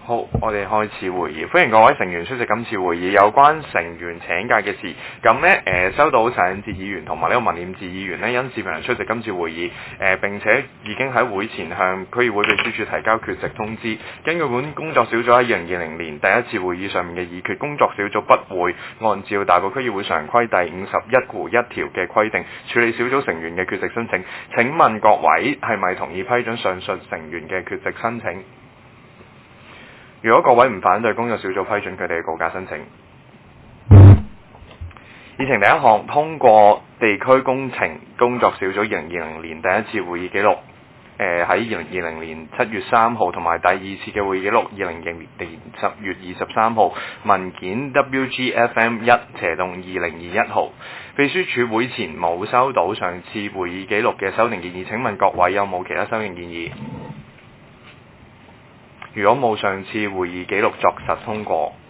好，我哋開始會議，歡迎各位成員出席今次會議。有關成員請假嘅事，咁呢收到陳振哲議員同埋呢個文念智議員呢因視頻出席今次會議，並且已經喺會前向區議會秘書處提交缺席通知。根據本工作小組喺2020年第一次會議上面嘅議決，工作小組不會按照大埔區議會常規第51條嘅規定處理小組成員嘅缺席申請。請問各位係咪同意批准上述成員嘅缺席申請？如果各位唔反對，工作小組批准佢哋嘅告假申請。議程第一項，通過地區工程工作小組2020年第一次會議記錄，喺2020年7月3號同埋第二次嘅會議記錄2020年10月23號，文件 WGFM1/2021號。秘書處會前冇收到上次會議記錄嘅修訂建議，請問各位有冇其他修訂建議？如果冇，上次會議記錄作實通過。